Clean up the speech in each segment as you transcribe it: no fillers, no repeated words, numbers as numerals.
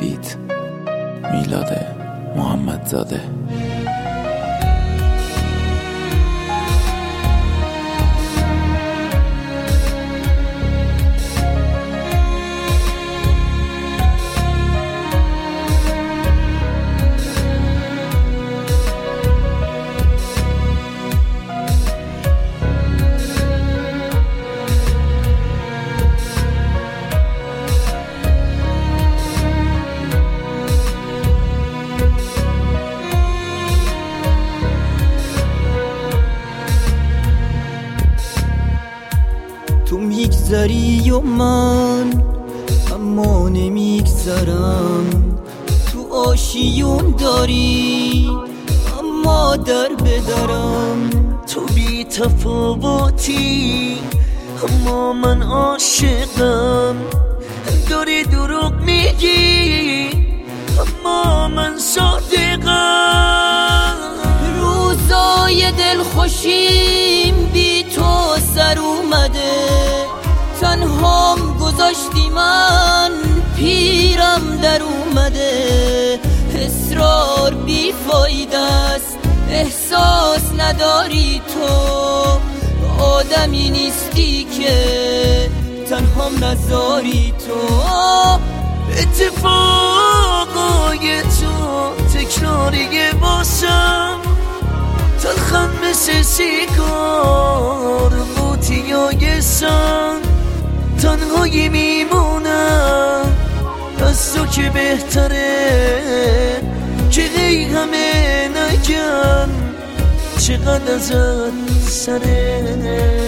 فیت میلاد محمدزاده. تو میگذری و من اما نمیگذرم، تو آشیون داری اما در بدرم. تو بی تفاوتی اما من عاشقم، داری دروغ میگی اما من صادقم. روزای دلخوشیم بی تو سر اومده، تنهام گذاشتی من پیرم در اومده. اصرار بی فایده است، احساس نداری تو، آدمی نیستی که تنهام نذاری تو. اتفاقای تو تکراریه باسم، تلخن مثل سیگار قوطیای سن. تنهایی میمونم از تو که بهتره، که هی همه نگن چقدر ازت سره.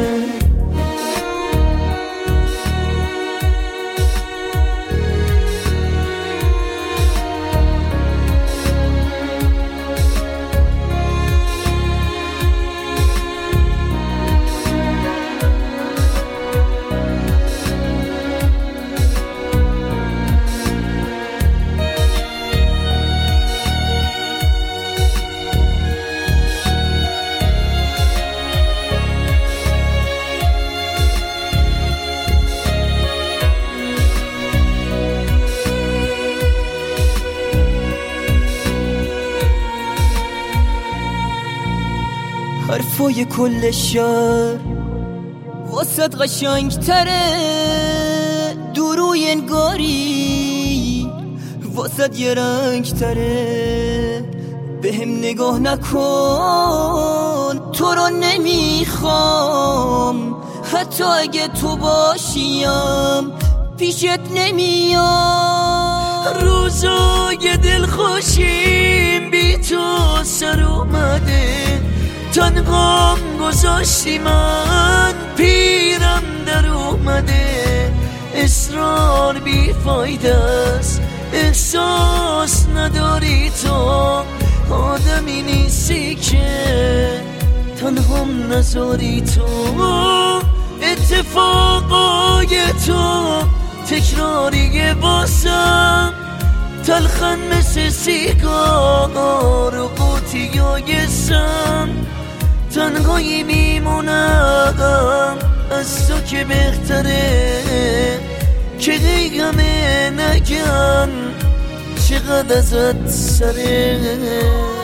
حرفای کل شهر واسد قشنگ تره، دروی انگاری واسد یه رنگ تره. به هم نگاه نکن تو رو نمیخوام، حتی اگه تو باشیم پیشت نمیام. روزای دلخوشیم بی تو سر اومده، تنهام گذاشتی من پیرم در اومده. اصرار بی فایده است، احساس نداری تو، آدمی نیستی که تنهام نذاری تو. اتفاقای تو تکراریه باسم، تلخن مثل سیگار و قوطیای سم. تنهایی میمونم از تو که بهتره، که هی همه نگن چقدر ازت سره.